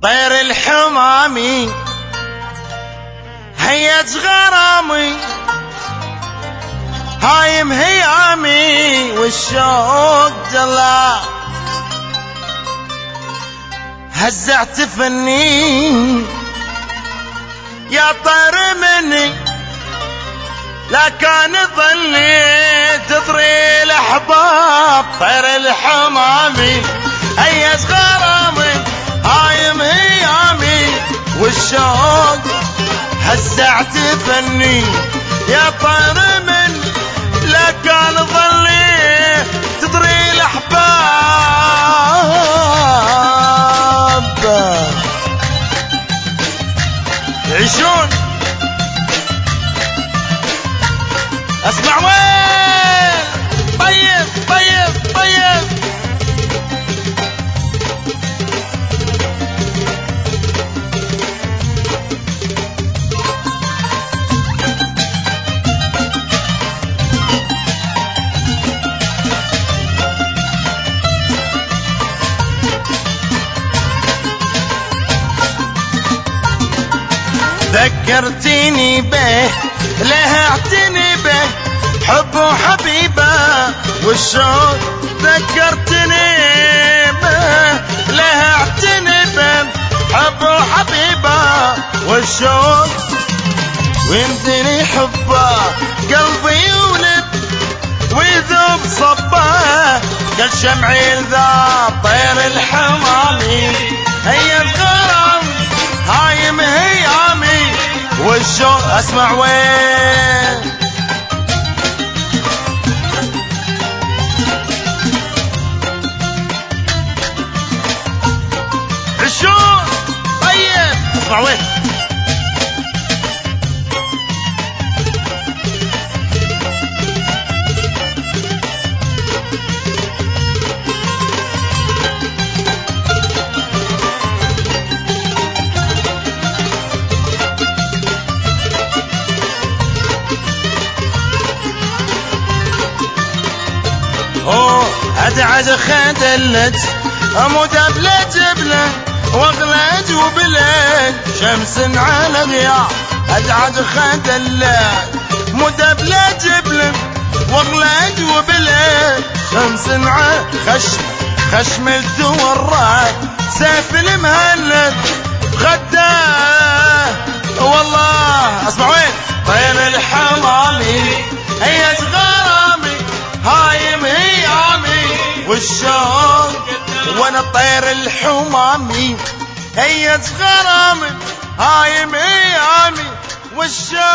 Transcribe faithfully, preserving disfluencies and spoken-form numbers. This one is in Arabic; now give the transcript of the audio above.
طير الحمامي هيت غرامي هايم هيامي والشوق جلا هزعت فني يا طير مني لا كان ظلي تطري الاحباب. طير الحمامي هيت غرامي هايم هيامي والشوق هزعت فني يا طير من لا كان ظلي تطري الاحباب. يعيشون اسمع وين طيب طيب طيب ذكرتيني به لها اعتني به حب وحبيبه والشوق. ذكرتني به لها اعتني به حب وحبيبه والشوق. ويمدني حبه قلبي يولد ويذوب صبه كالشمع الذاب. طير الحمامي هي الغرام هايم هيامي والشوق. اسمع وين عشون طيب اسمع وين ادعج خدلت مدبلة جبلة واغلج وبلج شمس على غياب. ادعج خدلت مدبلة جبلة واغلج وبلج شمس على خشم خشم الثورات سيف المهند غداه والله. اسمع وين طير الحمامي هي غرامي هايم هيامي والشوق. وانا طير الحمامي هي غرامي هايم هيامي والشوق.